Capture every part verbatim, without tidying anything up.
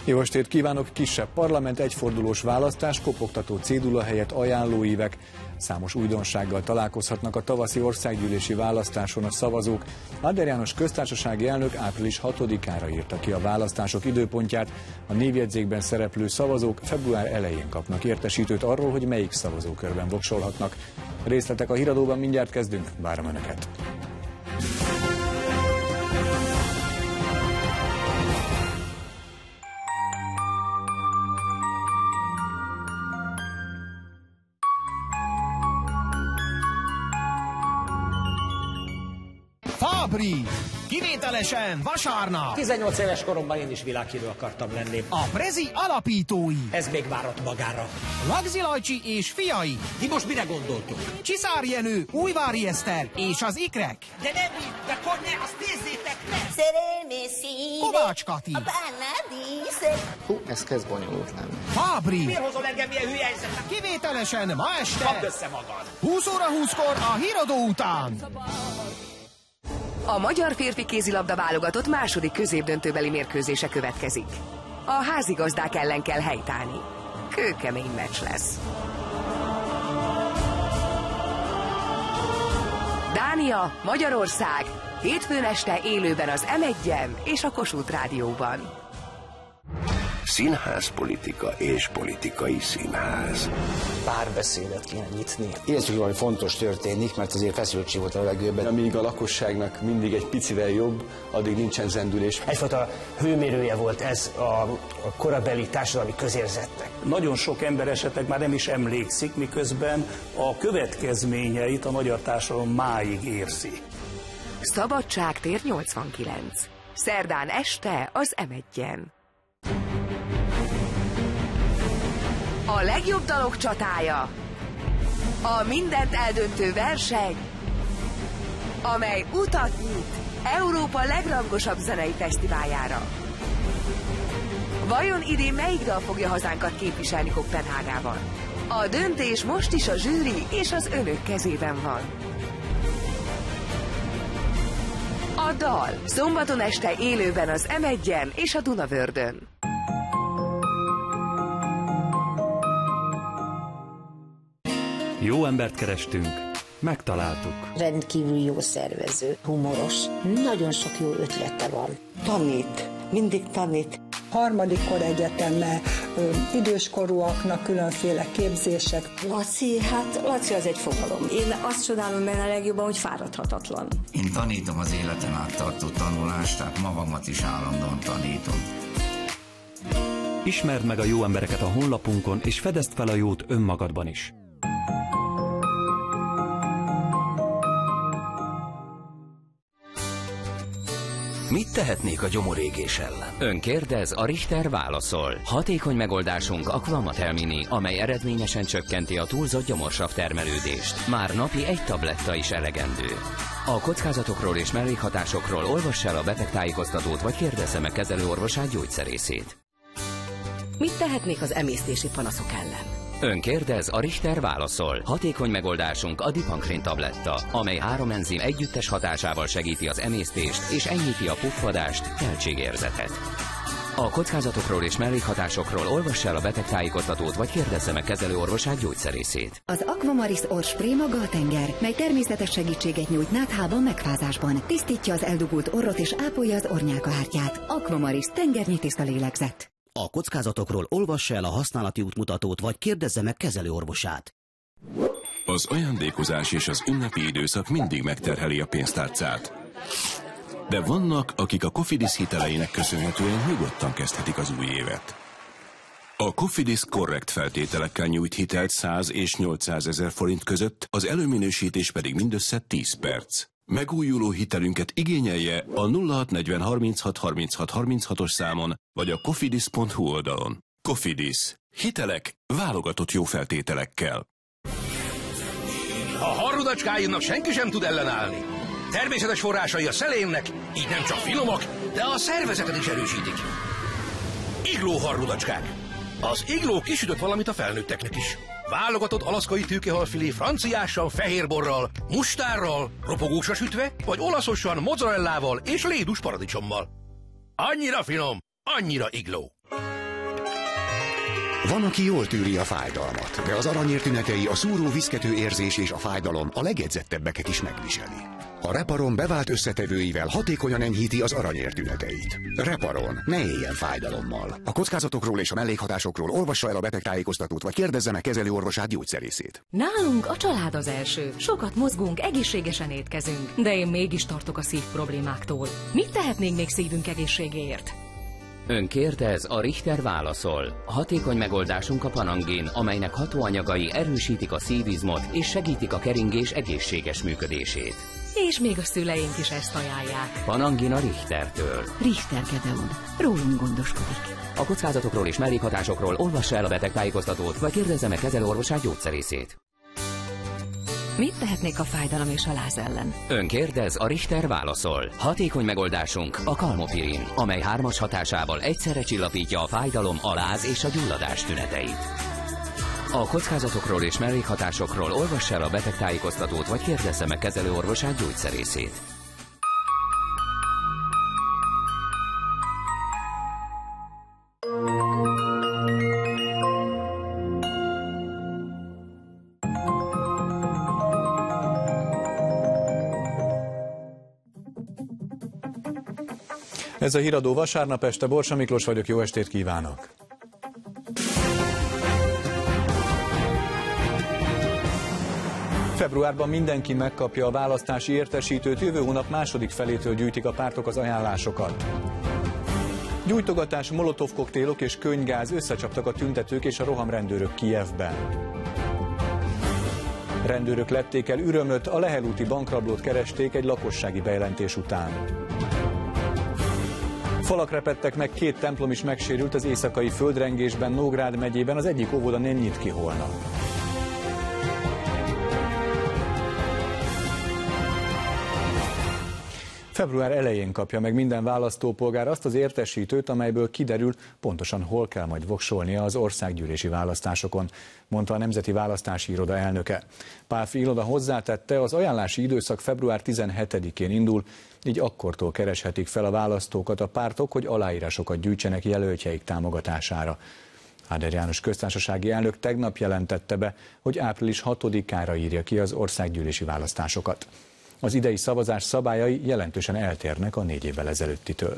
Jó estét kívánok! Kisebb parlament, egyfordulós választás, kopogtató cédula helyett ajánlóívek. Számos újdonsággal találkozhatnak a tavaszi országgyűlési választáson a szavazók. Áder János köztársasági elnök április hatodikára írta ki a választások időpontját. A névjegyzékben szereplő szavazók február elején kapnak értesítőt arról, hogy melyik szavazókörben voksolhatnak. Részletek a híradóban, mindjárt kezdünk, várom Önöket! Fabri! Kivételesen vasárnap! tizennyolc éves koromban én is világhírű akartam lenni. A Prezi alapítói! Ez még várat magára. Lagzi Lajcsi és fiai! Ti most mire gondoltok? Csiszár Jenő, Újvári Eszter és az ikrek! De nem így, de akkor ne, azt nézzétek meg! Szerelmi színe, Kovács Kati! a bánádísze. Hú, ez kezd bonyolult lenni. Fabri! Miért hozol engem ilyen hülye helyzetbe? Kivételesen ma este! Kapd össze magad! húsz óra húszkor a híradó után! A magyar férfi kézilabda válogatott második középdöntőbeli mérkőzése következik. A házigazdák ellen kell helytállni. Kőkemény meccs lesz. Dánia, Magyarország, hétfőn este élőben az em egyen és a Kossuth Rádióban. Színházpolitika és politikai színház. Párbeszédet kéne nyitni. Érezzük, hogy valami fontos történik, mert azért feszültség volt a levegőben. Amíg a lakosságnak mindig egy picivel jobb, addig nincsen zendülés. Egyfajta hőmérője volt ez a, a korabeli társadalmi közérzetnek. Nagyon sok ember esetleg már nem is emlékszik, miközben a következményeit a magyar társadalom máig érzi. Szabadságtér nyolcvankilenc. Szerdán este az em egyen. A legjobb dalok csatája. A mindent eldöntő verseny, amely utat nyit Európa legrangosabb zenei fesztiváljára. Vajon idén melyik dal fogja hazánkat képviselni Koppenhágában? A döntés most is a zsűri és az önök kezében van. A dal szombaton este élőben az em egyen és a Dunavördön. Jó embert kerestünk, megtaláltuk. Rendkívül jó szervező, humoros, nagyon sok jó ötlete van. Tanít, mindig tanít. Harmadik kor egyeteme, időskorúaknak különféle képzések. Laci, hát Laci az egy fogalom. Én azt csodálom benne a legjobban, hogy fáradhatatlan. Én tanítom az életen át tartó tanulást, tehát magamat is állandóan tanítom. Ismerd meg a jó embereket a honlapunkon, és fedezd fel a jót önmagadban is. Mit tehetnék a gyomorégés ellen? Ön kérdez, a Richter válaszol. Hatékony megoldásunk a Quamatel Mini, amely eredményesen csökkenti a túlzott gyomorsav termelődést. Már napi egy tabletta is elegendő. A kockázatokról és mellékhatásokról olvass el a betegtájékoztatót, vagy kérdezze meg kezelőorvosát, gyógyszerészét. Mit tehetnék az emésztési panaszok ellen? Ön kérdez, a Richter válaszol. Hatékony megoldásunk a Dipankrin tabletta, amely három enzim együttes hatásával segíti az emésztést és enyhíti a puffadást, teltségérzetet. A kockázatokról és mellékhatásokról olvass el a betegtájékoztatót, vagy kérdezze meg kezelőorvosát, gyógyszerészét. Az Aquamaris orrspray maga a tenger, mely természetes segítséget nyújt náthában, megfázásban. Tisztítja az eldugult orrot és ápolja az orrnyálkahártyát. Aquamaris, tengernyi tiszta lélegzet. A kockázatokról olvassa el a használati útmutatót, vagy kérdezze meg kezelőorvosát. Az ajándékozás és az ünnepi időszak mindig megterheli a pénztárcát. De vannak, akik a Cofidis hiteleinek köszönhetően nyugodtan kezdhetik az új évet. A Cofidis korrekt feltételekkel nyújt hitelt száz és nyolcszázezer forint között, az előminősítés pedig mindössze tíz perc. Megújuló hitelünket igényelje a nulla hat negyven harminchat harminchat harminchatos számon, vagy a cofidis pont hu oldalon. Cofidis. Hitelek válogatott jó feltételekkel. A harrudacskáinak senki sem tud ellenállni. Természetes forrásai a szelénnek, így nem csak finomak, de a szervezetet is erősítik. Igló harrudacskák. Az igló kisütött valamit a felnőtteknek is. Válogatott alaszkai tőkehalfilé franciással, fehérborral, mustárral, ropogósra sütve, vagy olaszosan mozzarellával és lédus paradicsommal. Annyira finom, annyira igló. Van, aki jól tűri a fájdalmat, de az aranyér tünetei, a szúró, viszkető érzés és a fájdalom a legedzettebbeket is megviseli. A Reparon bevált összetevőivel hatékonyan enyhíti az aranyér tüneteit. Reparon, ne éljen fájdalommal. A kockázatokról és a mellékhatásokról olvassa el a betegtájékoztatót, vagy kérdezze meg kezelőorvosát, gyógyszerészét. Nálunk a család az első. Sokat mozgunk, egészségesen étkezünk. De én mégis tartok a szív problémáktól. Mit tehetnénk még szívünk egészségéért? Ön kérdez, a Richter válaszol. Hatékony megoldásunk a Panangin, amelynek hatóanyagai erősítik a szívizmot és segítik a keringés egészséges működését. És még a szüleink is ezt ajánlják. Panangin a Richtertől. Richter Gedeon. Rólunk gondoskodik. A kockázatokról és mellékhatásokról olvassa el a betegtájékoztatót, vagy kérdezze meg kezelőorvosát, gyógyszerészét. Mit tehetnék a fájdalom és a láz ellen? Ön kérdez, a Richter válaszol. Hatékony megoldásunk a Kalmopirin, amely hármas hatásával egyszerre csillapítja a fájdalom, a láz és a gyulladás tüneteit. A kockázatokról és mellékhatásokról olvassa el a betegtájékoztatót, vagy kérdezze meg kezelőorvosát, gyógyszerészét. Ez a Híradó vasárnap este, Borsa Miklós vagyok, jó estét kívánok! Februárban mindenki megkapja a választási értesítőt, jövő hónap második felétől gyűjtik a pártok az ajánlásokat. Gyújtogatás, molotov koktélok és könnygáz, összecsaptak a tüntetők és a rohamrendőrök Kijevben. Rendőrök lették el Ürömöt, a Lehel úti bankrablót keresték egy lakossági bejelentés után. Falak repedtek meg, két templom is megsérült az éjszakai földrengésben, Nógrád megyében, az egyik óvoda nem nyit ki holnap. Február elején kapja meg minden választópolgár azt az értesítőt, amelyből kiderül, pontosan hol kell majd voksolnia az országgyűlési választásokon, mondta a Nemzeti Választási Iroda elnöke. Pálffy Ilona hozzátette, az ajánlási időszak február tizenhetedikén indul, így akkortól kereshetik fel a választókat a pártok, hogy aláírásokat gyűjtsenek jelöltjeik támogatására. Áder János köztársasági elnök tegnap jelentette be, hogy április hatodikára írja ki az országgyűlési választásokat. Az idei szavazás szabályai jelentősen eltérnek a négy évvel ezelőttitől.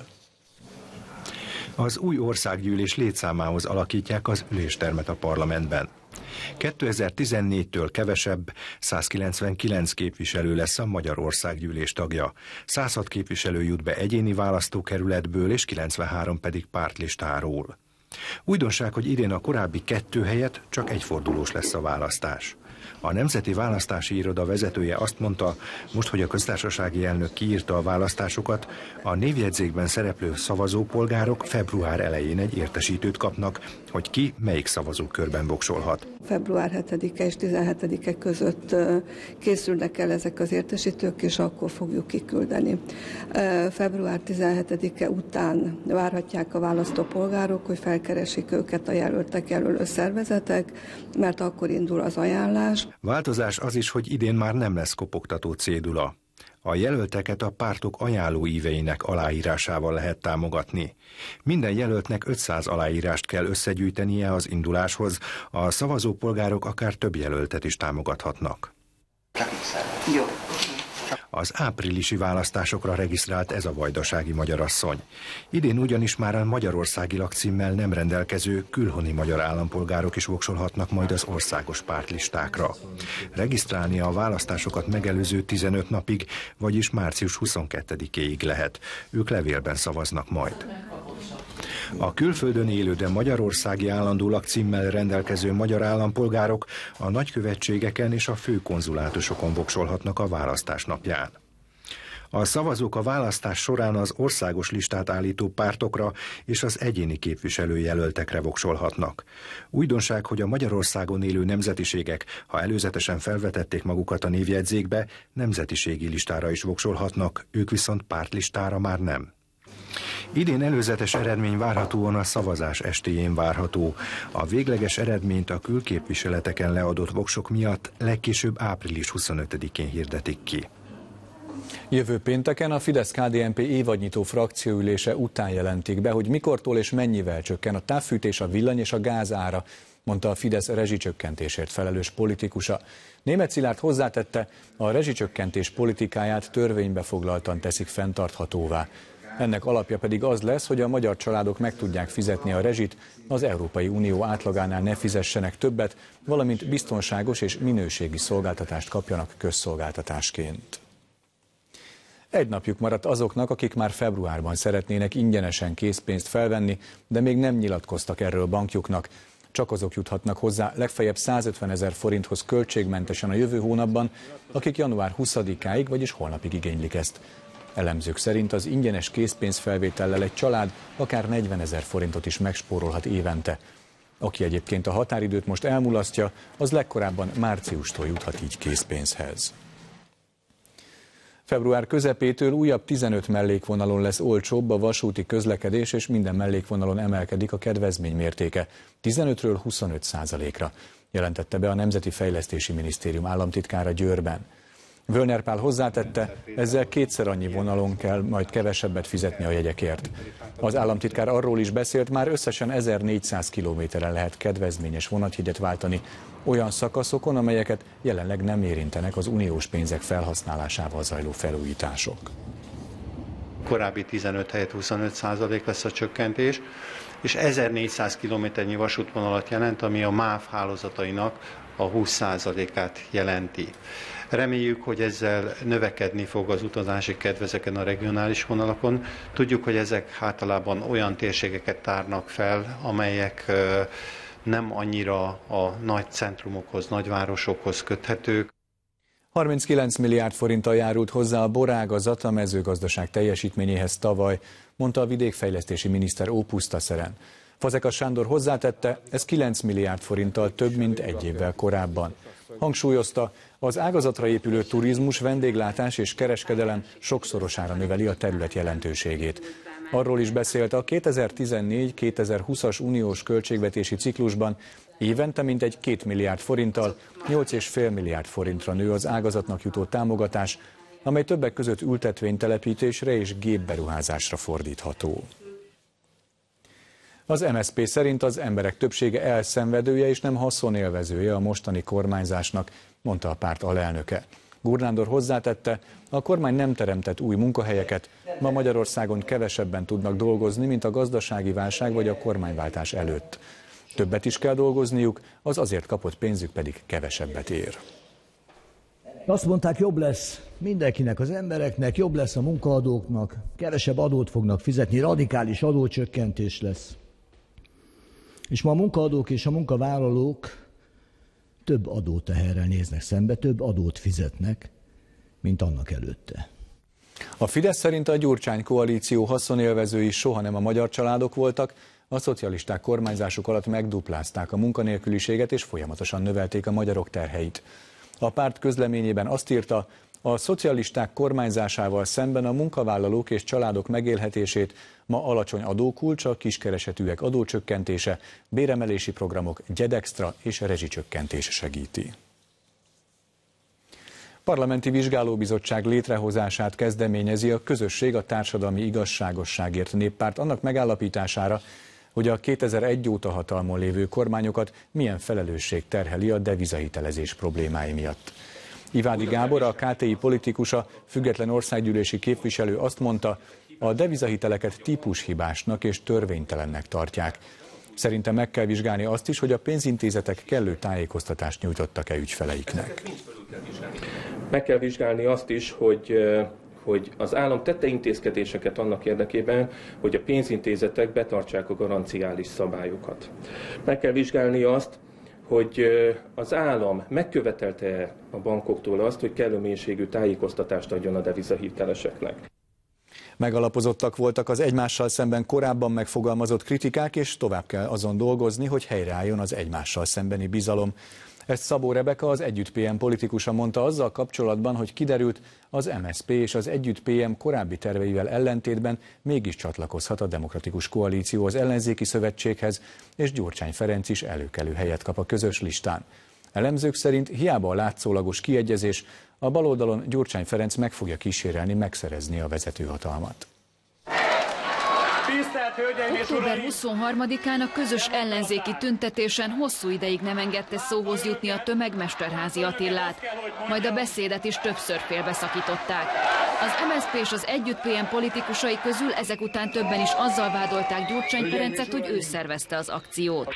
Az új országgyűlés létszámához alakítják az üléstermet a parlamentben. kétezer-tizennégytől kevesebb, százkilencvenkilenc képviselő lesz a Magyar Országgyűlés tagja. száz hat képviselő jut be egyéni választókerületből, és kilencvenhárom pedig pártlistáról. Újdonság, hogy idén a korábbi kettő helyett csak egyfordulós lesz a választás. A Nemzeti Választási Iroda vezetője azt mondta, most, hogy a köztársasági elnök kiírta a választásokat, a névjegyzékben szereplő szavazópolgárok február elején egy értesítőt kapnak, hogy ki melyik szavazókörben voksolhat. február hetedike és tizenhetedike között készülnek el ezek az értesítők, és akkor fogjuk kiküldeni. február tizenhetedike után várhatják a választópolgárok, hogy felkeresik őket a jelöltek, jelölő szervezetek, mert akkor indul az ajánlás. Változás az is, hogy idén már nem lesz kopogtató cédula. A jelölteket a pártok ajánlóíveinek aláírásával lehet támogatni. Minden jelöltnek ötszáz aláírást kell összegyűjtenie az induláshoz, a szavazópolgárok akár több jelöltet is támogathatnak. Jó. Az áprilisi választásokra regisztrált ez a vajdasági magyarasszony. Idén ugyanis már a magyarországi lakcímmel nem rendelkező külhoni magyar állampolgárok is voksolhatnak majd az országos pártlistákra. Regisztrálni a választásokat megelőző tizenöt napig, vagyis március huszonkettedikéig lehet. Ők levélben szavaznak majd. A külföldön élő, de magyarországi állandó lakcímmel rendelkező magyar állampolgárok a nagykövetségeken és a főkonzulátusokon voksolhatnak a választás napján. A szavazók a választás során az országos listát állító pártokra és az egyéni képviselőjelöltekre voksolhatnak. Újdonság, hogy a Magyarországon élő nemzetiségek, ha előzetesen felvetették magukat a névjegyzékbe, nemzetiségi listára is voksolhatnak, ők viszont pártlistára már nem. Idén előzetes eredmény várhatóan a szavazás estéjén várható. A végleges eredményt a külképviseleteken leadott voksok miatt legkésőbb április huszonötödikén hirdetik ki. Jövő pénteken a Fidesz-ká dé en pé évadnyitó frakcióülése után jelentik be, hogy mikortól és mennyivel csökken a távfűtés, a villany és a gáz ára, mondta a Fidesz rezsicsökkentésért felelős politikusa. Németh Szilárd hozzátette, a rezsicsökkentés politikáját törvénybe foglaltan teszik fenntarthatóvá. Ennek alapja pedig az lesz, hogy a magyar családok meg tudják fizetni a rezsit, az Európai Unió átlagánál ne fizessenek többet, valamint biztonságos és minőségi szolgáltatást kapjanak közszolgáltatásként. Egy napjuk maradt azoknak, akik már februárban szeretnének ingyenesen készpénzt felvenni, de még nem nyilatkoztak erről bankjuknak. Csak azok juthatnak hozzá legfeljebb százötvenezer forinthoz költségmentesen a jövő hónapban, akik január huszadikáig, vagyis holnapig igénylik ezt. Elemzők szerint az ingyenes készpénzfelvétellel egy család akár negyvenezer forintot is megspórolhat évente. Aki egyébként a határidőt most elmulasztja, az legkorábban márciustól juthat így készpénzhez. Február közepétől újabb tizenöt mellékvonalon lesz olcsóbb a vasúti közlekedés, és minden mellékvonalon emelkedik a kedvezmény mértéke tizenötről huszonöt százalékra, jelentette be a Nemzeti Fejlesztési Minisztérium államtitkára Győrben. Völner Pál hozzátette, ezzel kétszer annyi vonalon kell majd kevesebbet fizetni a jegyekért. Az államtitkár arról is beszélt, már összesen ezernégyszáz kilométeren lehet kedvezményes vonatjegyet váltani, olyan szakaszokon, amelyeket jelenleg nem érintenek az uniós pénzek felhasználásával zajló felújítások. Korábbi tizenöt helyett huszonöt százalék lesz a csökkentés, és ezernégyszáz kilométernyi vasútvonalat jelent, ami a MÁV hálózatainak a húsz százalékát jelenti. Reméljük, hogy ezzel növekedni fog az utazási kedv ezeken a regionális vonalakon. Tudjuk, hogy ezek általában olyan térségeket tárnak fel, amelyek nem annyira a nagy centrumokhoz, nagyvárosokhoz köthetők. harminckilenc milliárd forinttal járult hozzá a borágazat a mezőgazdaság teljesítményéhez tavaly, mondta a vidékfejlesztési miniszter Ópusztaszeren. Fazekas Sándor hozzátette, ez kilenc milliárd forinttal több, mint egy évvel korábban. Hangsúlyozta, az ágazatra épülő turizmus, vendéglátás és kereskedelem sokszorosára növeli a terület jelentőségét. Arról is beszélt, a kétezer-tizennégy kétezer-húszas uniós költségvetési ciklusban évente mintegy két milliárd forinttal nyolc egész öt milliárd forintra nő az ágazatnak jutó támogatás, amely többek között ültetvénytelepítésre és gépberuházásra fordítható. Az em es zé pé szerint az emberek többsége elszenvedője és nem haszonélvezője a mostani kormányzásnak, mondta a párt alelnöke. Gurnándor hozzátette, a kormány nem teremtett új munkahelyeket, ma Magyarországon kevesebben tudnak dolgozni, mint a gazdasági válság vagy a kormányváltás előtt. Többet is kell dolgozniuk, az azért kapott pénzük pedig kevesebbet ér. Azt mondták, jobb lesz mindenkinek, az embereknek, jobb lesz a munkaadóknak, kevesebb adót fognak fizetni, radikális adócsökkentés lesz. És ma a munkaadók és a munkavállalók több adóteherrel néznek szembe, több adót fizetnek, mint annak előtte. A Fidesz szerint a Gyurcsány koalíció haszonélvezői soha nem a magyar családok voltak, a szocialisták kormányzásuk alatt megduplázták a munkanélküliséget és folyamatosan növelték a magyarok terheit. A párt közleményében azt írta, a szocialisták kormányzásával szemben a munkavállalók és családok megélhetését ma alacsony adókulcs, a kiskeresetűek adócsökkentése, béremelési programok, gyedextra és rezsicsökkentés segíti. Parlamenti vizsgálóbizottság létrehozását kezdeményezi a Közösség a Társadalmi Igazságosságért Néppárt annak megállapítására, hogy a kétezer-egy óta hatalmon lévő kormányokat milyen felelősség terheli a devizahitelezés problémái miatt. Ivádi Gábor, a ká té i politikusa, független országgyűlési képviselő azt mondta, a devizahiteleket típushibásnak és törvénytelennek tartják. Szerinte meg kell vizsgálni azt is, hogy a pénzintézetek kellő tájékoztatást nyújtottak-e ügyfeleiknek. Meg kell vizsgálni azt is, hogy hogy az állam tette intézkedéseket annak érdekében, hogy a pénzintézetek betartsák a garanciális szabályokat. Meg kell vizsgálni azt, hogy az állam megkövetelte a bankoktól azt, hogy kellő mélységű tájékoztatást adjon a devizahiteleseknek. Megalapozottak voltak az egymással szemben korábban megfogalmazott kritikák, és tovább kell azon dolgozni, hogy helyreálljon az egymással szembeni bizalom. Ezt Szabó Rebeka, az Együtt pé em politikusa mondta azzal kapcsolatban, hogy kiderült, az em es zé pé és az Együtt pé em korábbi terveivel ellentétben mégis csatlakozhat a Demokratikus Koalíció az ellenzéki szövetséghez, és Gyurcsány Ferenc is előkelő helyet kap a közös listán. Elemzők szerint hiába a látszólagos kiegyezés, a baloldalon Gyurcsány Ferenc meg fogja kísérelni megszerezni a vezetőhatalmat. október huszonharmadikán a közös ellenzéki tüntetésen hosszú ideig nem engedte szóhoz jutni a tömeg Mesterházy Attilát, majd a beszédet is többször félbeszakították. Az em es zé pé és az Együtt pé em politikusai közül ezek után többen is azzal vádolták Gyurcsány Ferencet, hogy ő szervezte az akciót.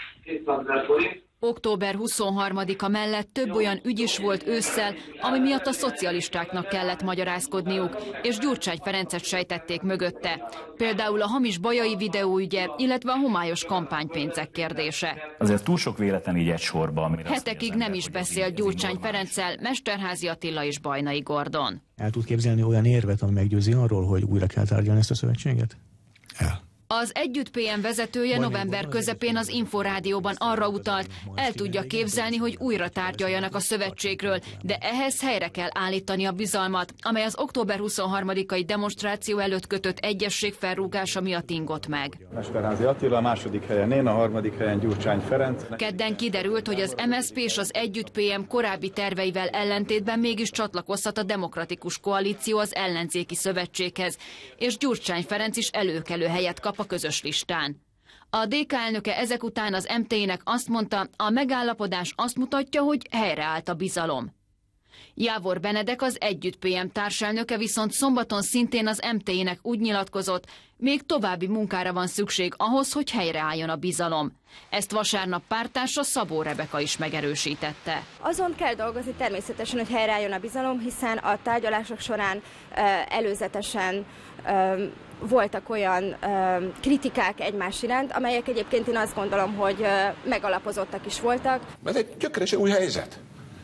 október huszonharmadika mellett több olyan ügy is volt ősszel, ami miatt a szocialistáknak kellett magyarázkodniuk, és Gyurcsány Ferencet sejtették mögötte. Például a hamis bajai videóügye, illetve a homályos kampánypénzek kérdése. Azért túl sok véletlen így egy sorban. Hetekig nem is beszélt Gyurcsány Ferenccel Mesterházy Attila és Bajnai Gordon. El tud képzelni olyan érvet, ami meggyőzi arról, hogy újra kell tárgyalni ezt a szövetséget? El. Az Együtt pé em vezetője november közepén az Inforádióban arra utalt, el tudja képzelni, hogy újra tárgyaljanak a szövetségről, de ehhez helyre kell állítani a bizalmat, amely az október huszonharmadikai demonstráció előtt kötött egyesség felrúgása miatt ingott meg. Mesterházy Attila, a második helyen én, a harmadik helyen Gyurcsány Ferenc. Kedden kiderült, hogy az em es zé pé és az Együtt pé em korábbi terveivel ellentétben mégis csatlakozhat a Demokratikus Koalíció az ellenzéki szövetséghez, és Gyurcsány Ferenc is előkelő helyet kap a közös listán. A dé ká elnöke ezek után az em té i-nek azt mondta, a megállapodás azt mutatja, hogy helyreállt a bizalom. Jávor Benedek, az Együtt pé em társelnöke viszont szombaton szintén az em té i-nek úgy nyilatkozott, még további munkára van szükség ahhoz, hogy helyreálljon a bizalom. Ezt vasárnap párttársa Szabó Rebeka is megerősítette. Azon kell dolgozni természetesen, hogy helyreálljon a bizalom, hiszen a tárgyalások során uh, előzetesen uh, voltak olyan uh, kritikák egymás iránt, amelyek egyébként én azt gondolom, hogy uh, megalapozottak is voltak. Ez egy gyökeresen új helyzet.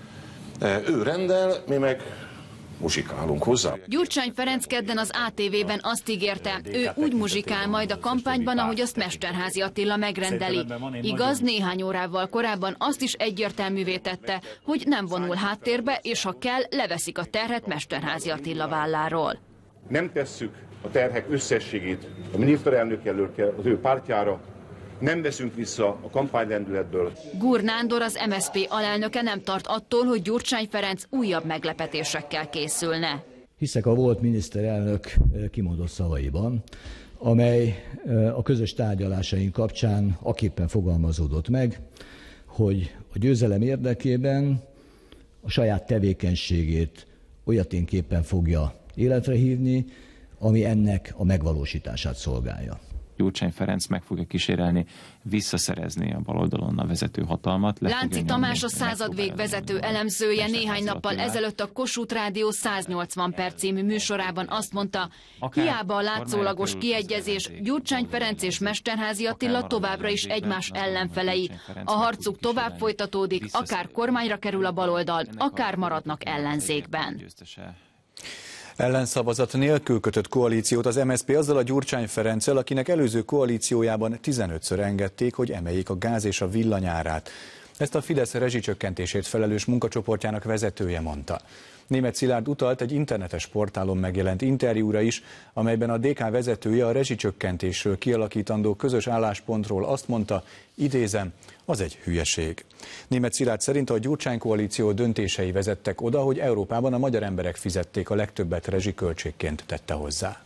Ő rendel, mi meg muzsikálunk hozzá. Gyurcsány Ferenc kedden az á té vében azt ígérte, ő úgy muzsikál majd a kampányban, ahogy azt Mesterházy Attila megrendeli. Igaz, néhány órával korábban azt is egyértelművé tette, hogy nem vonul háttérbe, és ha kell, leveszik a terhet Mesterházy Attila válláról. Nem tesszük a terhek összességét a miniszterelnök jelöltje az ő pártjára, nem veszünk vissza a kampánylendületből. Gur Nándor, az em es zé pé alelnöke nem tart attól, hogy Gyurcsány Ferenc újabb meglepetésekkel készülne. Hiszek a volt miniszterelnök kimondott szavaiban, amely a közös tárgyalásaink kapcsán aképpen fogalmazódott meg, hogy a győzelem érdekében a saját tevékenységét olyaténképpen fogja életre hívni, ami ennek a megvalósítását szolgálja. Gyurcsány Ferenc meg fogja kísérelni visszaszerezni a baloldalon a vezető hatalmat. Lánci Tamás, a századvég vezető elemzője néhány nappal ezelőtt a Kossuth Rádió száznyolcvan perc című műsorában azt mondta, hiába a látszólagos kiegyezés, Gyurcsány Ferenc és Mesterházy Attila továbbra is egymás ellenfelei. A harcuk tovább folytatódik, akár kormányra kerül a baloldal, akár maradnak ellenzékben. Ellenszavazat nélkül kötött koalíciót az em es zé pé azzal a Gyurcsány Ferenccel, akinek előző koalíciójában tizenötször engedték, hogy emeljék a gáz és a villanyárát. Ezt a Fidesz rezsicsökkentésért felelős munkacsoportjának vezetője mondta. Németh Szilárd utalt egy internetes portálon megjelent interjúra is, amelyben a dé ká vezetője a rezsicsökkentésről kialakítandó közös álláspontról azt mondta, idézem, az egy hülyeség. Németh Szilárd szerint a Gyurcsány koalíció döntései vezettek oda, hogy Európában a magyar emberek fizették a legtöbbet rezsiköltségként, tette hozzá.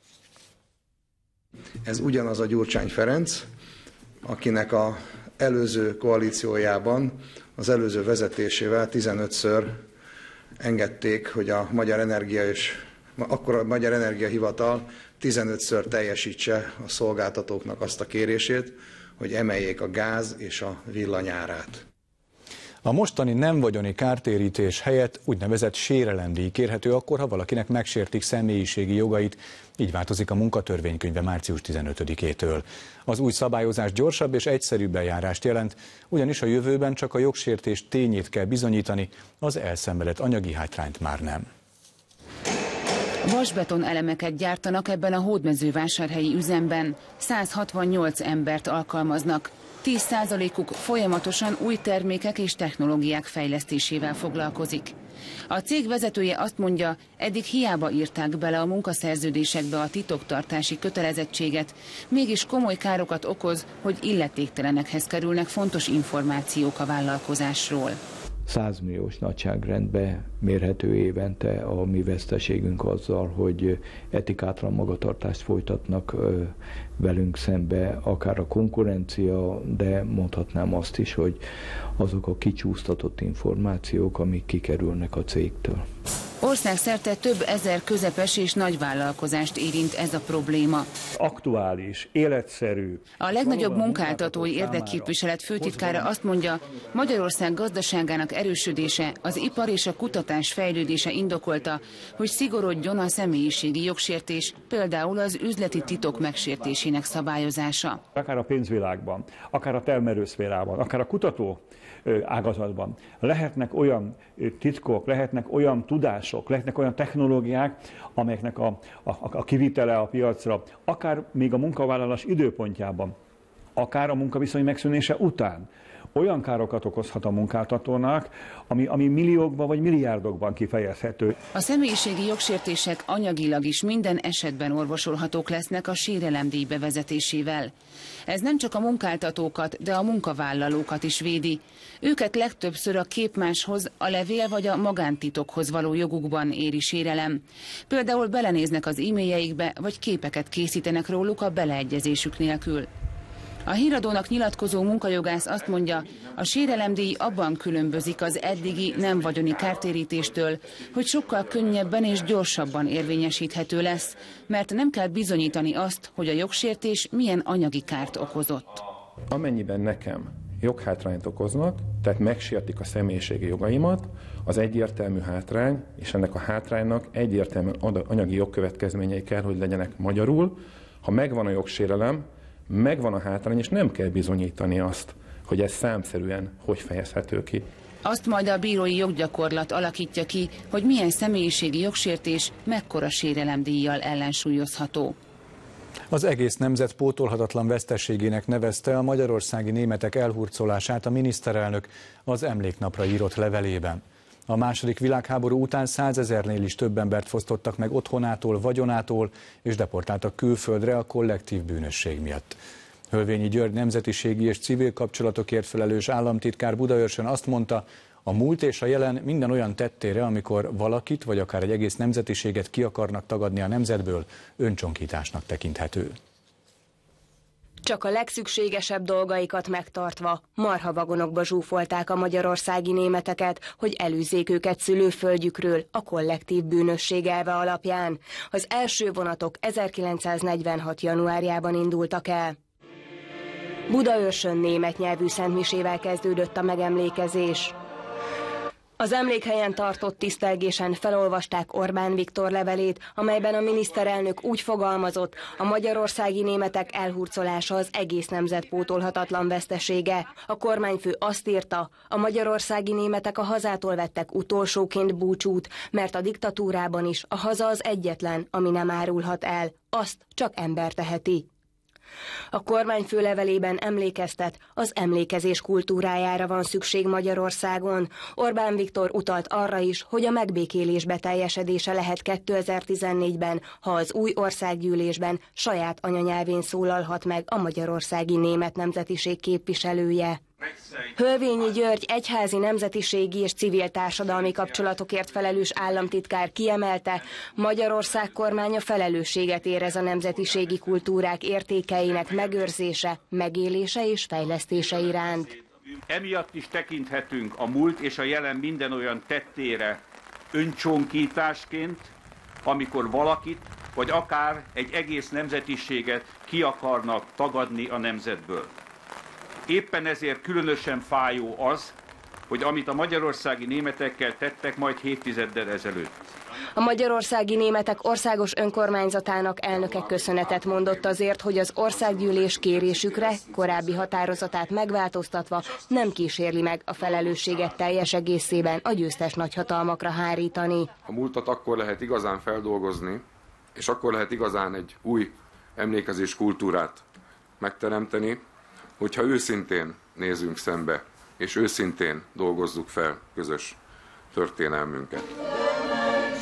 Ez ugyanaz a Gyurcsány Ferenc, akinek a előző koalíciójában, az előző vezetésével tizenötször engedték, hogy a Magyar Energia és akkor a Magyar Energia Hivatal tizenötször teljesítse a szolgáltatóknak azt a kérését, hogy emeljék a gáz és a villanyárát. A mostani nem vagyoni kártérítés helyett úgynevezett sérelemdíj kérhető akkor, ha valakinek megsértik személyiségi jogait. Így változik a munkatörvénykönyve március tizenötödikétől. Az új szabályozás gyorsabb és egyszerűbb eljárást jelent, ugyanis a jövőben csak a jogsértés tényét kell bizonyítani, az elszenvedett anyagi hátrányt már nem. Vasbeton elemeket gyártanak ebben a hódmezővásárhelyi üzemben. száz hatvannyolc embert alkalmaznak. tíz százalékuk folyamatosan új termékek és technológiák fejlesztésével foglalkozik. A cég vezetője azt mondja, eddig hiába írták bele a munkaszerződésekbe a titoktartási kötelezettséget, mégis komoly károkat okoz, hogy illetéktelenekhez kerülnek fontos információk a vállalkozásról. száz milliós nagyságrendbe mérhető évente a mi veszteségünk azzal, hogy etikátlan magatartást folytatnak velünk szembe, akár a konkurencia, de mondhatnám azt is, hogy azok a kicsúsztatott információk, amik kikerülnek a cégtől. Országszerte több ezer közepes és nagy vállalkozást érint ez a probléma. Aktuális, életszerű. A legnagyobb munkáltatói érdekképviselet főtitkára azt mondja, Magyarország gazdaságának erősödése, az ipar és a kutatás fejlődése indokolta, hogy szigorodjon a személyiségi jogsértés, például az üzleti titok megsértésének szabályozása. Akár a pénzvilágban, akár a termelőszférában, akár a kutató ágazatban lehetnek olyan titkok, lehetnek olyan tudások, lehetnek olyan technológiák, amelyeknek a, a, a kivitele a piacra, akár még a munkavállalás időpontjában, akár a munkaviszony megszűnése után olyan károkat okozhat a munkáltatónak, ami, ami milliókban vagy milliárdokban kifejezhető. A személyiségi jogsértések anyagilag is minden esetben orvosolhatók lesznek a sérelemdíj bevezetésével. Ez nem csak a munkáltatókat, de a munkavállalókat is védi. Őket legtöbbször a képmáshoz, a levél vagy a magántitokhoz való jogukban éri sérelem. Például belenéznek az e-mailjeikbe, vagy képeket készítenek róluk a beleegyezésük nélkül. A Híradónak nyilatkozó munkajogász azt mondja, a sérelemdíj abban különbözik az eddigi nem vagyoni kártérítéstől, hogy sokkal könnyebben és gyorsabban érvényesíthető lesz, mert nem kell bizonyítani azt, hogy a jogsértés milyen anyagi kárt okozott. Amennyiben nekem joghátrányt okoznak, tehát megsértik a személyiségi jogaimat, az egyértelmű hátrány, és ennek a hátránynak egyértelmű anyagi jogkövetkezményei kell, hogy legyenek. Magyarul, ha megvan a jogsérelem, megvan a hátrány, és nem kell bizonyítani azt, hogy ez számszerűen hogy fejezhető ki. Azt majd a bírói joggyakorlat alakítja ki, hogy milyen személyiségi jogsértés mekkora sérelemdíjjal ellensúlyozható. Az egész nemzet pótolhatatlan veszteségének nevezte a magyarországi németek elhurcolását a miniszterelnök az emléknapra írott levelében. A második világháború után százezernél is több embert fosztottak meg otthonától, vagyonától, és deportáltak külföldre a kollektív bűnösség miatt. Hölvényi György nemzetiségi és civil kapcsolatokért felelős államtitkár Budaörsön azt mondta, a múlt és a jelen minden olyan tettére, amikor valakit vagy akár egy egész nemzetiséget ki akarnak tagadni a nemzetből, öncsonkításnak tekinthető. Csak a legszükségesebb dolgaikat megtartva marhavagonokba zsúfolták a magyarországi németeket, hogy elűzzék őket szülőföldjükről a kollektív bűnösség elve alapján. Az első vonatok ezerkilencszáznegyvenhat januárjában indultak el. Budaörsön német nyelvű szentmisével kezdődött a megemlékezés. Az emlékhelyen tartott tisztelgésen felolvasták Orbán Viktor levelét, amelyben a miniszterelnök úgy fogalmazott, a magyarországi németek elhurcolása az egész nemzet pótolhatatlan vesztesége. A kormányfő azt írta, a magyarországi németek a hazától vettek utolsóként búcsút, mert a diktatúrában is a haza az egyetlen, ami nem árulhat el, azt csak ember teheti. A kormányfő levelében emlékeztet, az emlékezés kultúrájára van szükség Magyarországon. Orbán Viktor utalt arra is, hogy a megbékélés beteljesedése lehet kétezer-tizennégyben, ha az új országgyűlésben saját anyanyelvén szólalhat meg a magyarországi német nemzetiség képviselője. Hölvényi György egyházi, nemzetiségi és civil társadalmi kapcsolatokért felelős államtitkár kiemelte, Magyarország kormánya felelősséget érez a nemzetiségi kultúrák értékeinek megőrzése, megélése és fejlesztése iránt. Emiatt is tekinthetünk a múlt és a jelen minden olyan tettére öncsonkításként, amikor valakit, vagy akár egy egész nemzetiséget ki akarnak tagadni a nemzetből. Éppen ezért különösen fájó az, hogy amit a magyarországi németekkel tettek majd évtizeddel ezelőtt. A magyarországi németek országos önkormányzatának elnöke köszönetet mondott azért, hogy az országgyűlés kérésükre, korábbi határozatát megváltoztatva nem kísérli meg a felelősséget teljes egészében a győztes nagyhatalmakra hárítani. A múltat akkor lehet igazán feldolgozni, és akkor lehet igazán egy új emlékezés kultúrát megteremteni, hogyha őszintén nézünk szembe, és őszintén dolgozzuk fel közös történelmünket.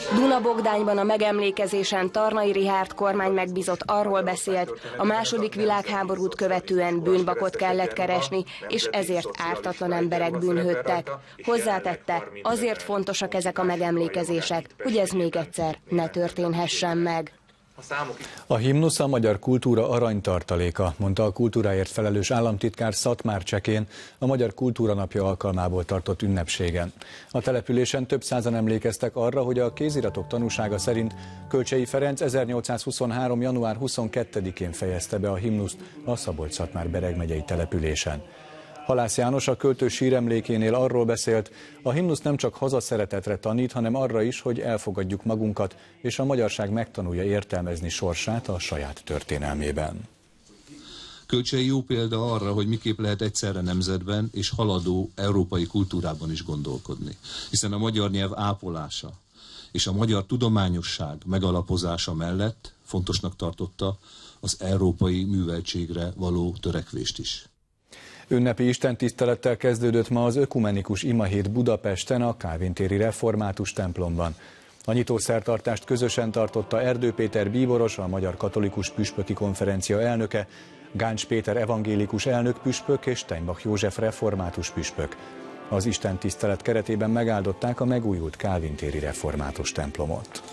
Dunabogdányban a megemlékezésen Tarnai Richárd kormány megbízott arról beszélt, a második világháborút követően bűnbakot kellett keresni, és ezért ártatlan emberek bűnhődtek. Hozzátette, azért fontosak ezek a megemlékezések, hogy ez még egyszer ne történhessen meg. A himnusz a magyar kultúra aranytartaléka, mondta a kultúráért felelős államtitkár Szatmár Csekén a Magyar Kultúra Napja alkalmából tartott ünnepségen. A településen több százan emlékeztek arra, hogy a kéziratok tanúsága szerint Kölcsey Ferenc ezernyolcszázhuszonhárom. január huszonkettedikén fejezte be a himnuszt a Szabolcs-Szatmár-Bereg megyei településen. Halász János a költő síremlékénél arról beszélt, a himnusz nem csak hazaszeretetre tanít, hanem arra is, hogy elfogadjuk magunkat, és a magyarság megtanulja értelmezni sorsát a saját történelmében. Kölcsey jó példa arra, hogy miképp lehet egyszerre nemzetben és haladó európai kultúrában is gondolkodni. Hiszen a magyar nyelv ápolása és a magyar tudományosság megalapozása mellett fontosnak tartotta az európai műveltségre való törekvést is. Ünnepi istentisztelettel kezdődött ma az ökumenikus imahét Budapesten a Kálvin téri református templomban. A nyitószertartást közösen tartotta Erdő Péter bíboros, a Magyar Katolikus Püspöki Konferencia elnöke, Gáncs Péter evangélikus elnök püspök és Steinbach József református püspök. Az istentisztelet keretében megáldották a megújult Kálvin téri református templomot.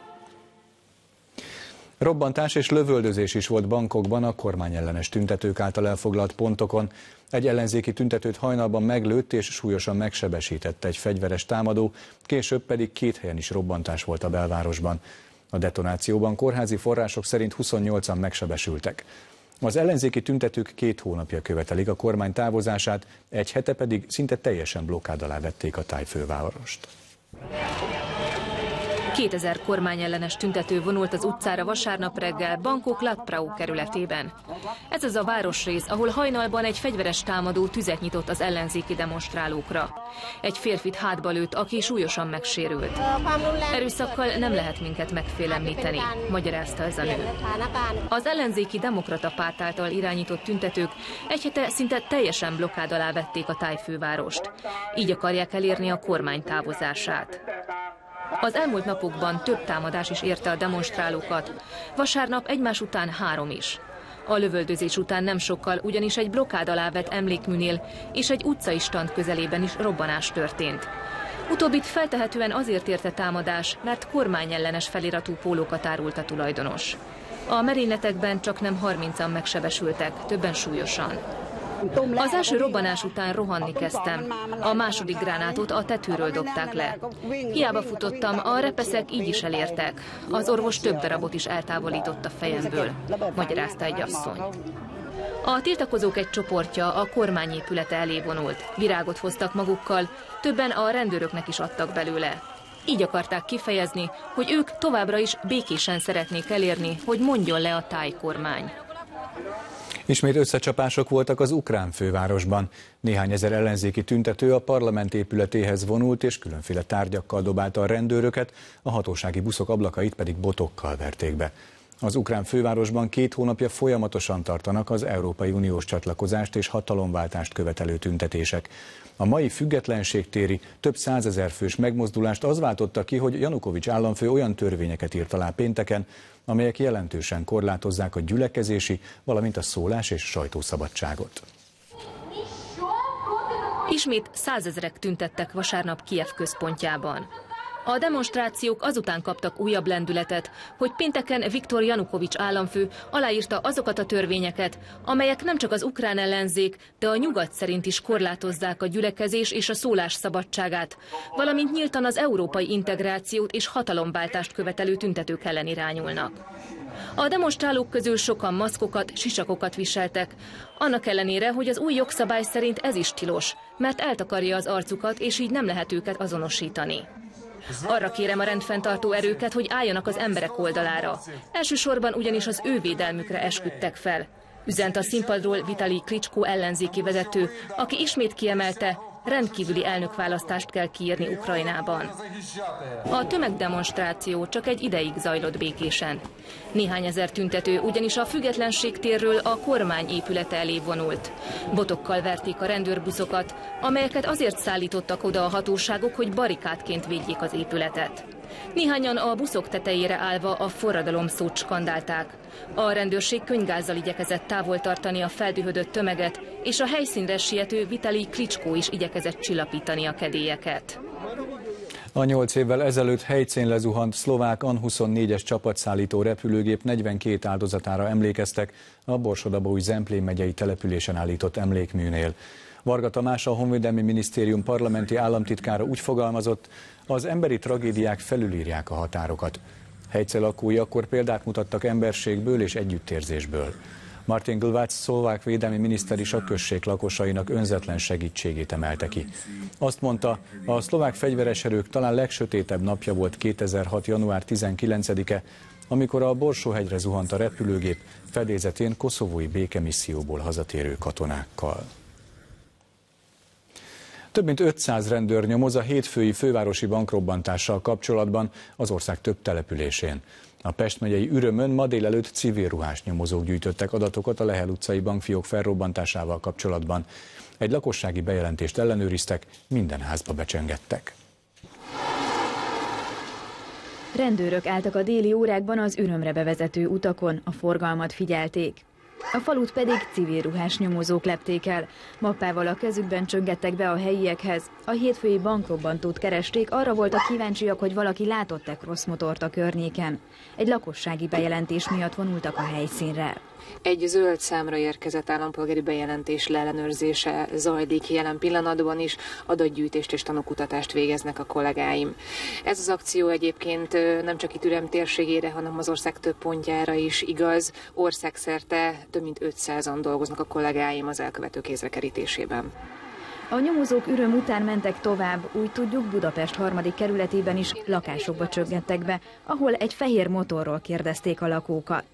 Robbantás és lövöldözés is volt Bangkokban a kormányellenes tüntetők által elfoglalt pontokon. Egy ellenzéki tüntetőt hajnalban meglőtt és súlyosan megsebesítette egy fegyveres támadó, később pedig két helyen is robbantás volt a belvárosban. A detonációban kórházi források szerint huszonnyolcan megsebesültek. Az ellenzéki tüntetők két hónapja követelik a kormány távozását, egy hete pedig szinte teljesen blokkád alá vették a tájfővárost. kétezer kormányellenes tüntető vonult az utcára vasárnap reggel Bangkok Lat Phrao kerületében. Ez az a városrész, ahol hajnalban egy fegyveres támadó tüzet nyitott az ellenzéki demonstrálókra. Egy férfit hátba lőtt, aki súlyosan megsérült. Erőszakkal nem lehet minket megfélemlíteni, magyarázta ez a nő. Az ellenzéki demokrata párt által irányított tüntetők egy hete szinte teljesen blokkád alá vették a tájfővárost. Így akarják elérni a kormány távozását. Az elmúlt napokban több támadás is érte a demonstrálókat, vasárnap egymás után három is. A lövöldözés után nem sokkal, ugyanis egy blokkád alá vett emlékműnél és egy utcai stand közelében is robbanás történt. Utóbbit feltehetően azért érte támadás, mert kormányellenes feliratú pólókat árult a tulajdonos. A merényletekben csaknem harmincan megsebesültek, többen súlyosan. Az első robbanás után rohanni kezdtem. A második gránátot a tetőről dobták le. Hiába futottam, a repeszek így is elértek. Az orvos több darabot is eltávolított a fejemből, magyarázta egy asszony. A tiltakozók egy csoportja a kormány épülete elé vonult. Virágot hoztak magukkal, többen a rendőröknek is adtak belőle. Így akarták kifejezni, hogy ők továbbra is békésen szeretnék elérni, hogy mondjon le a tájkormány. Ismét összecsapások voltak az ukrán fővárosban. Néhány ezer ellenzéki tüntető a parlament épületéhez vonult és különféle tárgyakkal dobálta a rendőröket, a hatósági buszok ablakait pedig botokkal verték be. Az ukrán fővárosban két hónapja folyamatosan tartanak az Európai Uniós csatlakozást és hatalomváltást követelő tüntetések. A mai függetlenségtéri több százezer fős megmozdulást az váltotta ki, hogy Janukovics államfő olyan törvényeket írt alá pénteken, amelyek jelentősen korlátozzák a gyülekezési, valamint a szólás- és sajtószabadságot. Ismét százezrek tüntettek vasárnap Kijev központjában. A demonstrációk azután kaptak újabb lendületet, hogy pénteken Viktor Janukovics államfő aláírta azokat a törvényeket, amelyek nem csak az ukrán ellenzék, de a nyugat szerint is korlátozzák a gyülekezés és a szólás szabadságát, valamint nyíltan az európai integrációt és hatalomváltást követelő tüntetők ellen irányulnak. A demonstrálók közül sokan maszkokat, sisakokat viseltek, annak ellenére, hogy az új jogszabály szerint ez is tilos, mert eltakarja az arcukat, és így nem lehet őket azonosítani. Arra kérem a rendfenntartó erőket, hogy álljanak az emberek oldalára. Elsősorban ugyanis az ő védelmükre esküdtek fel. Üzent a színpadról Vitali Klitschko ellenzéki vezető, aki ismét kiemelte, rendkívüli elnökválasztást kell kiírni Ukrajnában. A tömegdemonstráció csak egy ideig zajlott békésen. Néhány ezer tüntető ugyanis a Függetlenségtérről a kormány épülete elé vonult. Botokkal verték a rendőrbuszokat, amelyeket azért szállítottak oda a hatóságok, hogy barikádként védjék az épületet. Néhányan a buszok tetejére állva a forradalom szót skandálták. A rendőrség könygázzal igyekezett távol tartani a feldühödött tömeget, és a helyszínre siető Vitali Klitschko is igyekezett csillapítani a kedélyeket. A nyolc évvel ezelőtt helyszín lezuhant szlovák An huszonnégyes csapatszállító repülőgép negyvenkét áldozatára emlékeztek a Borsod-Abaúj-Zemplén megyei településen állított emlékműnél. Varga Tamás, a Honvédelmi Minisztérium parlamenti államtitkára úgy fogalmazott, az emberi tragédiák felülírják a határokat. Helycel lakói akkor példát mutattak emberségből és együttérzésből. Martin Glvác szlovák védelmi miniszter is a község lakosainak önzetlen segítségét emelte ki. Azt mondta, a szlovák fegyveres erők talán legsötétebb napja volt kétezer-hat. január tizenkilencedike, amikor a Borsóhegyre zuhant a repülőgép fedélzetén koszovói békemisszióból hazatérő katonákkal. Több mint ötszáz rendőr nyomoz a hétfői fővárosi bankrobbantással kapcsolatban az ország több településén. A Pest megyei Ürömön ma délelőtt civil ruhás nyomozók gyűjtöttek adatokat a Lehel utcai bankfiók felrobbantásával kapcsolatban. Egy lakossági bejelentést ellenőriztek, minden házba becsengettek. Rendőrök álltak a déli órákban az Ürömre bevezető utakon, a forgalmat figyelték. A falut pedig civil ruhás nyomozók lepték el. Mappával a kezükben csöngettek be a helyiekhez. A hétfői bankrobbantót keresték, arra voltak kíváncsiak, hogy valaki látott-e crossmotort a környéken. Egy lakossági bejelentés miatt vonultak a helyszínre. Egy zöld számra érkezett állampolgári bejelentés leellenőrzése zajlik jelen pillanatban is, adatgyűjtést és tanúkutatást végeznek a kollégáim. Ez az akció egyébként nem csak itt Üröm térségére, hanem az ország több pontjára is igaz. Országszerte több mint ötszázan dolgoznak a kollégáim az elkövetők észrekerítésében. A nyomozók Üröm után mentek tovább, úgy tudjuk Budapest harmadik kerületében is lakásokba csöggettek be, ahol egy fehér motorról kérdezték a lakókat.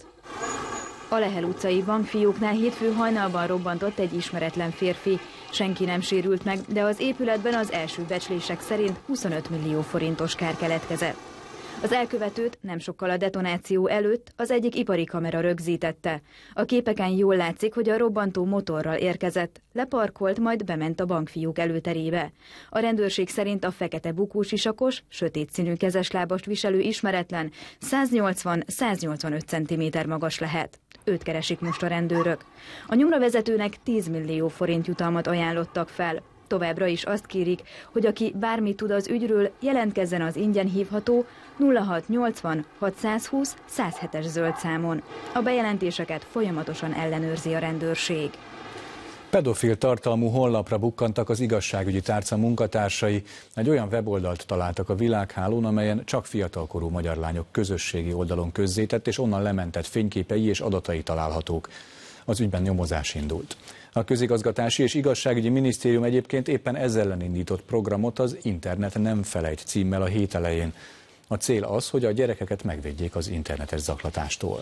A Lehel utcai bankfióknál hétfő hajnalban robbantott egy ismeretlen férfi. Senki nem sérült meg, de az épületben az első becslések szerint huszonöt millió forintos kár keletkezett. Az elkövetőt nem sokkal a detonáció előtt az egyik ipari kamera rögzítette. A képeken jól látszik, hogy a robbantó motorral érkezett, leparkolt, majd bement a bankfiók előterébe. A rendőrség szerint a fekete bukósisakos, sötét színű kezeslábast viselő ismeretlen száznyolcvan-száznyolcvanöt centiméter magas lehet. Őt keresik most a rendőrök. A nyomravezetőnek tíz millió forint jutalmat ajánlottak fel. Továbbra is azt kérik, hogy aki bármit tud az ügyről, jelentkezzen az ingyen hívható nulla hat nyolcvan hatszázhúsz százhetes zöld számon. A bejelentéseket folyamatosan ellenőrzi a rendőrség. Pedofil tartalmú honlapra bukkantak az igazságügyi tárca munkatársai. Egy olyan weboldalt találtak a világhálón, amelyen csak fiatalkorú magyar lányok közösségi oldalon közzétett és onnan lementett fényképei és adatai találhatók. Az ügyben nyomozás indult. A Közigazgatási és Igazságügyi Minisztérium egyébként éppen ezzel ellen indított programot az Internet nem felejt címmel a hét elején. A cél az, hogy a gyerekeket megvédjék az internetes zaklatástól.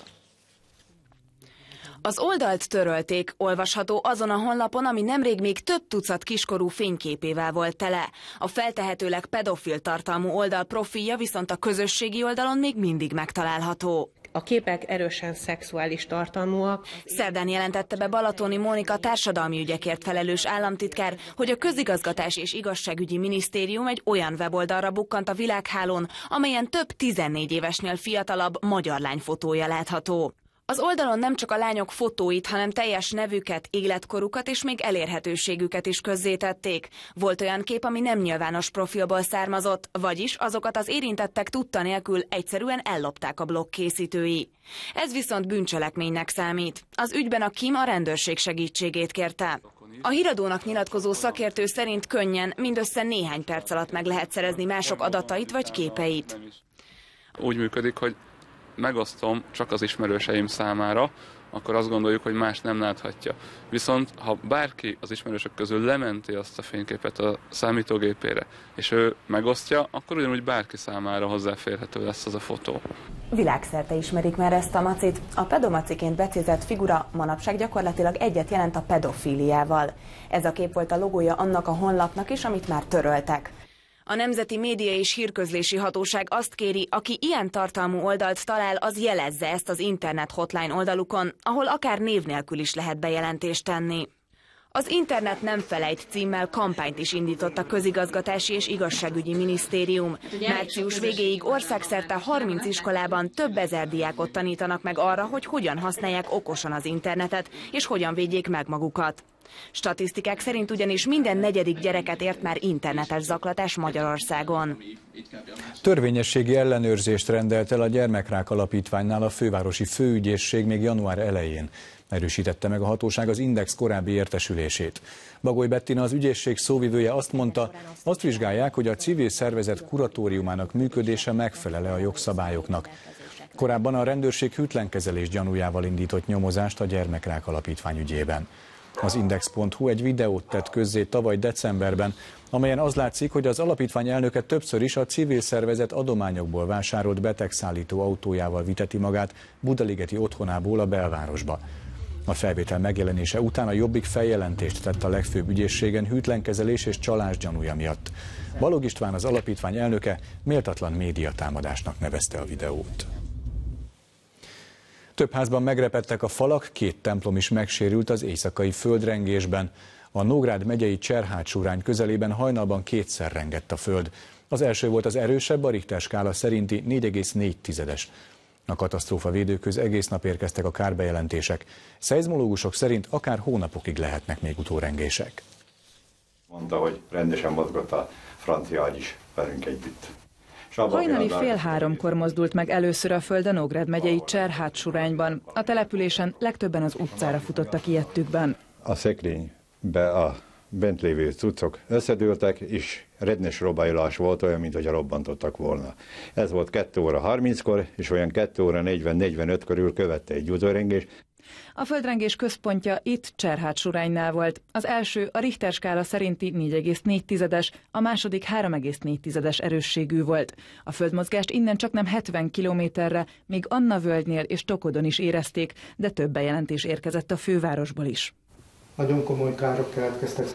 Az oldalt törölték, olvasható azon a honlapon, ami nemrég még több tucat kiskorú fényképével volt tele. A feltehetőleg pedofil tartalmú oldal profilja viszont a közösségi oldalon még mindig megtalálható. A képek erősen szexuális tartalmúak. Szerdán jelentette be Balatoni Mónika társadalmi ügyekért felelős államtitkár, hogy a Közigazgatási és Igazságügyi Minisztérium egy olyan weboldalra bukkant a világhálón, amelyen több tizennégy évesnél fiatalabb magyar lány fotója látható. Az oldalon nem csak a lányok fotóit, hanem teljes nevüket, életkorukat és még elérhetőségüket is közzétették. Volt olyan kép, ami nem nyilvános profilból származott, vagyis azokat az érintettek tudta nélkül egyszerűen ellopták a blog készítői. Ez viszont bűncselekménynek számít. Az ügyben a Kim a rendőrség segítségét kérte. A híradónak nyilatkozó szakértő szerint könnyen, mindössze néhány perc alatt meg lehet szerezni mások adatait vagy képeit. Úgy működik, hogy megosztom csak az ismerőseim számára, akkor azt gondoljuk, hogy más nem láthatja. Viszont ha bárki az ismerősök közül lementi azt a fényképet a számítógépére, és ő megosztja, akkor ugyanúgy bárki számára hozzáférhető lesz az a fotó. Világszerte ismerik már ezt a macit. A pedomaciként becézett figura manapság gyakorlatilag egyet jelent a pedofíliával. Ez a kép volt a logója annak a honlapnak is, amit már töröltek. A Nemzeti Média és Hírközlési Hatóság azt kéri, aki ilyen tartalmú oldalt talál, az jelezze ezt az internet hotline oldalukon, ahol akár név nélkül is lehet bejelentést tenni. Az Internet nem felejt címmel kampányt is indított a Közigazgatási és Igazságügyi Minisztérium. Március végéig országszerte harminc iskolában több ezer diákot tanítanak meg arra, hogy hogyan használják okosan az internetet, és hogyan védjék meg magukat. Statisztikák szerint ugyanis minden negyedik gyereket ért már internetes zaklatás Magyarországon. Törvényességi ellenőrzést rendelt el a Gyermekrák Alapítványnál a fővárosi főügyészség még január elején. Erősítette meg a hatóság az Index korábbi értesülését. Bagoly Bettina, az ügyészség szóvivője azt mondta, azt vizsgálják, hogy a civil szervezet kuratóriumának működése megfelel-e a jogszabályoknak. Korábban a rendőrség hűtlenkezelés gyanújával indított nyomozást a Gyermekrák Alapítvány ügyében. Az Index pont hu egy videót tett közzé tavaly decemberben, amelyen az látszik, hogy az alapítvány elnöke többször is a civil szervezet adományokból vásárolt betegszállító autójával viteti magát budaligeti otthonából a belvárosba. A felvétel megjelenése után a Jobbik feljelentést tett a legfőbb ügyészségen hűtlenkezelés és csalás gyanúja miatt. Balogh István, az alapítvány elnöke, méltatlan médiatámadásnak nevezte a videót. Több házban megrepedtek a falak, két templom is megsérült az éjszakai földrengésben. A Nógrád megyei Cserhád-Surány közelében hajnalban kétszer rengett a föld. Az első volt az erősebb, a Richter skála szerinti négy egész négy tizedes. A katasztrófavédőkhöz egész nap érkeztek a kárbejelentések. Szeizmológusok szerint akár hónapokig lehetnek még utórengések. Mondta, hogy rendesen mozgott a francia ágy is velünk együtt. Hajnali fél háromkor mozdult meg először a föld a Nógrád megyei Cserhád-Surányban. A településen legtöbben az utcára futottak ijedtükben. A szekrénybe a bent lévő cuccok összedőltek, és rednes robajlás volt, olyan, mintha robbantottak volna. Ez volt kettő óra harminckor, és olyan kettő óra negyven-negyvenöt körül követte egy utórengés. A földrengés központja itt Cserhád-Suránynál volt. Az első a Richter skála szerinti négy egész négy tizedes, a második három egész négy tizedes erősségű volt. A földmozgást innen csaknem hetven kilométerre, még Anna völgynél és Tokodon is érezték, de több bejelentés érkezett a fővárosból is. Nagyon komoly károk keletkeztek.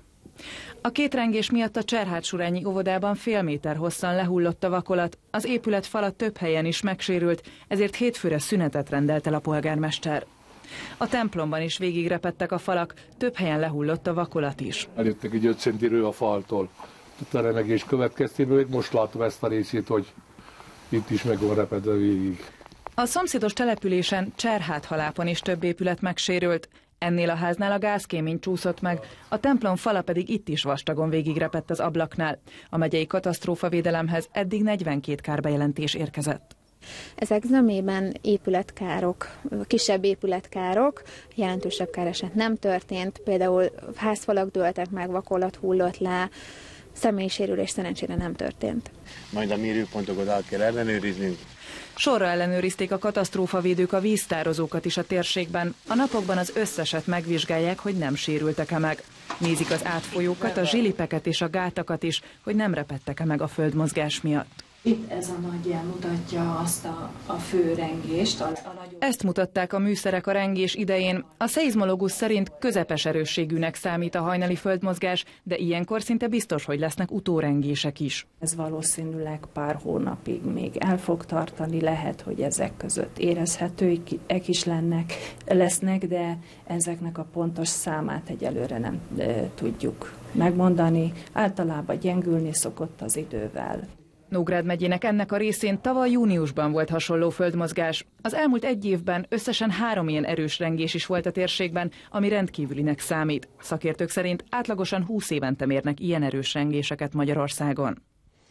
A két rengés miatt a Cserhád-Surányi óvodában fél méter hosszan lehullott a vakolat, az épület fala több helyen is megsérült, ezért hétfőre szünetet rendelt el a polgármester. A templomban is végigrepedtek a falak, több helyen lehullott a vakolat is. Eljöttek egy öt centiről a faltól. A remegés következtében most látom ezt a részét, hogy itt is meg van repedve végig. A szomszédos településen Cserhád-Halápon is több épület megsérült. Ennél a háznál a gázkémény csúszott meg, a templom fala pedig itt is vastagon végigrepett az ablaknál. A megyei katasztrófavédelemhez eddig negyvenkét kárbejelentés érkezett. Ezek zömében épületkárok, kisebb épületkárok, jelentősebb káreset nem történt, például házfalak dőltek meg, vakolat hullott le, személysérülés szerencsére nem történt. Majd a mérőpontokat át kell ellenőrizni. Sorra ellenőrizték a katasztrófavédők a víztározókat is a térségben. A napokban az összeset megvizsgálják, hogy nem sérültek-e meg. Nézik az átfolyókat, a zsilipeket és a gátakat is, hogy nem repedtek-e meg a földmozgás miatt. Itt ez a nagy jel mutatja azt a, a fő rengést. A, a nagy... Ezt mutatták a műszerek a rengés idején. A szeizmológus szerint közepes erősségűnek számít a hajnali földmozgás, de ilyenkor szinte biztos, hogy lesznek utórengések is. Ez valószínűleg pár hónapig még el fog tartani, lehet, hogy ezek között érezhetőek is lennek, lesznek, de ezeknek a pontos számát egyelőre nem de, tudjuk megmondani. Általában gyengülni szokott az idővel. Nógrád megyének ennek a részén tavaly júniusban volt hasonló földmozgás. Az elmúlt egy évben összesen három ilyen erős rengés is volt a térségben, ami rendkívülinek számít. Szakértők szerint átlagosan húsz évente mérnek ilyen erős rengéseket Magyarországon.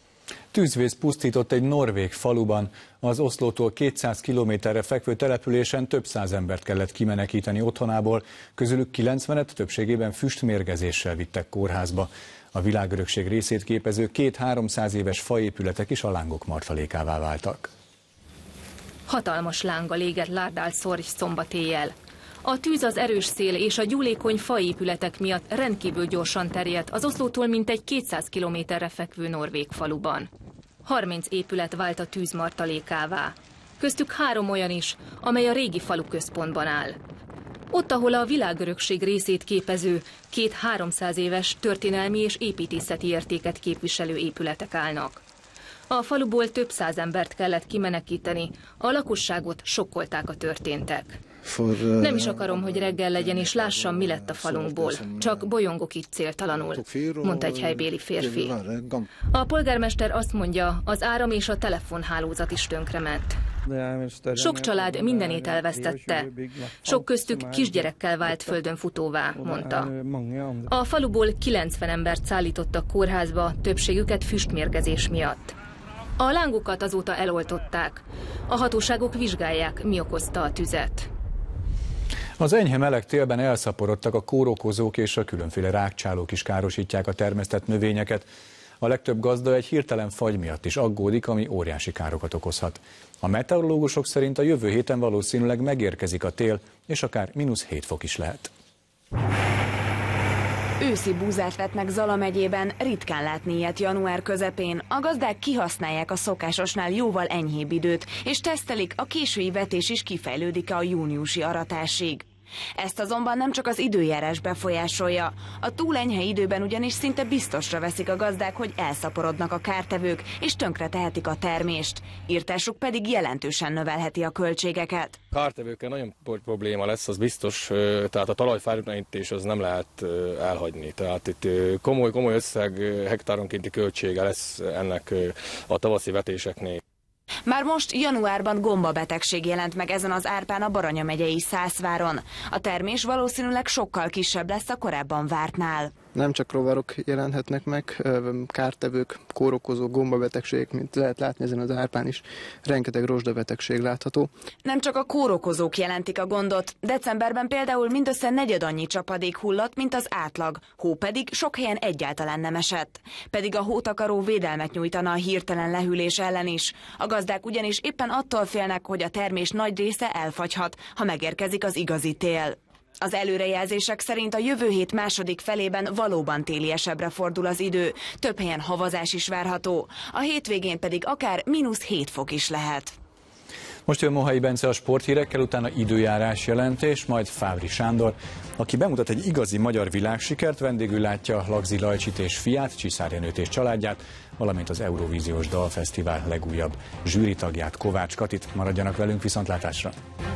Tűzvész pusztított egy norvég faluban. Az Oszlótól kétszáz kilométerre fekvő településen több száz embert kellett kimenekíteni otthonából, közülük kilencvenet többségében füstmérgezéssel vittek kórházba. A világörökség részét képező két-háromszáz éves faépületek is a lángok martalékává váltak. Hatalmas lánga légett Lárdál-Szorj szombat éjjel. A tűz, az erős szél és a gyúlékony faépületek miatt rendkívül gyorsan terjedt az Oszlótól mintegy kétszáz kilométerre fekvő norvég faluban. harminc épület vált a tűz martalékává. Köztük három olyan is, amely a régi falu központban áll. Ott, ahol a világörökség részét képező, két-háromszáz éves történelmi és építészeti értéket képviselő épületek állnak. A faluból több száz embert kellett kimenekíteni, a lakosságot sokkolták a történtek. Nem is akarom, hogy reggel legyen, és lássam, mi lett a falunkból. Csak bolyongok itt céltalanul, mondta egy helybéli férfi. A polgármester azt mondja, az áram és a telefonhálózat is tönkrement. Sok család mindenét elvesztette. Sok köztük kisgyerekkel vált földön futóvá, mondta. A faluból kilencven embert szállítottak kórházba, többségüket füstmérgezés miatt. A lángokat azóta eloltották. A hatóságok vizsgálják, mi okozta a tüzet. Az enyhe meleg télben elszaporodtak a kórokozók, és a különféle rágcsálók is károsítják a termesztett növényeket. A legtöbb gazda egy hirtelen fagy miatt is aggódik, ami óriási károkat okozhat. A meteorológusok szerint a jövő héten valószínűleg megérkezik a tél, és akár mínusz hét fok is lehet. Őszi búzát vetnek Zala megyében, ritkán látni ilyet január közepén. A gazdák kihasználják a szokásosnál jóval enyhébb időt, és tesztelik, a késői vetés is kifejlődik a júniusi aratásig. Ezt azonban nem csak az időjárás befolyásolja. A túl enyhe időben ugyanis szinte biztosra veszik a gazdák, hogy elszaporodnak a kártevők, és tönkre tehetik a termést. Írtásuk pedig jelentősen növelheti a költségeket. Kártevőkkel nagyon probléma lesz, az biztos, tehát a talajfelületlenítés az nem lehet elhagyni. Tehát itt komoly, komoly összeg hektáronkénti költsége lesz ennek a tavaszi vetéseknél. Már most januárban gombabetegség jelent meg ezen az árpán a Baranya megyei Szászváron. A termés valószínűleg sokkal kisebb lesz a korábban vártnál. Nem csak rovarok jelenhetnek meg, kártevők, kórokozó, gombabetegségek, mint lehet látni ezen az árpán is, rengeteg rozsdabetegség látható. Nem csak a kórokozók jelentik a gondot. Decemberben például mindössze negyed annyi csapadék hullott, mint az átlag, hó pedig sok helyen egyáltalán nem esett. Pedig a hótakaró védelmet nyújtana a hirtelen lehűlés ellen is. A gazdák ugyanis éppen attól félnek, hogy a termés nagy része elfagyhat, ha megérkezik az igazi tél. Az előrejelzések szerint a jövő hét második felében valóban téliesebbre fordul az idő, több helyen havazás is várható, a hétvégén pedig akár mínusz hét fok is lehet. Most jön Mohai Bence a sporthírekkel, utána időjárás jelentés, majd Fávri Sándor, aki bemutat egy igazi magyar világsikert, vendégül látja Lagzi Lajcsit és fiát, Csiszár Jenőt és családját, valamint az Eurovíziós Dalfesztivál legújabb zsűritagját, Kovács Katit. Maradjanak velünk, viszontlátásra!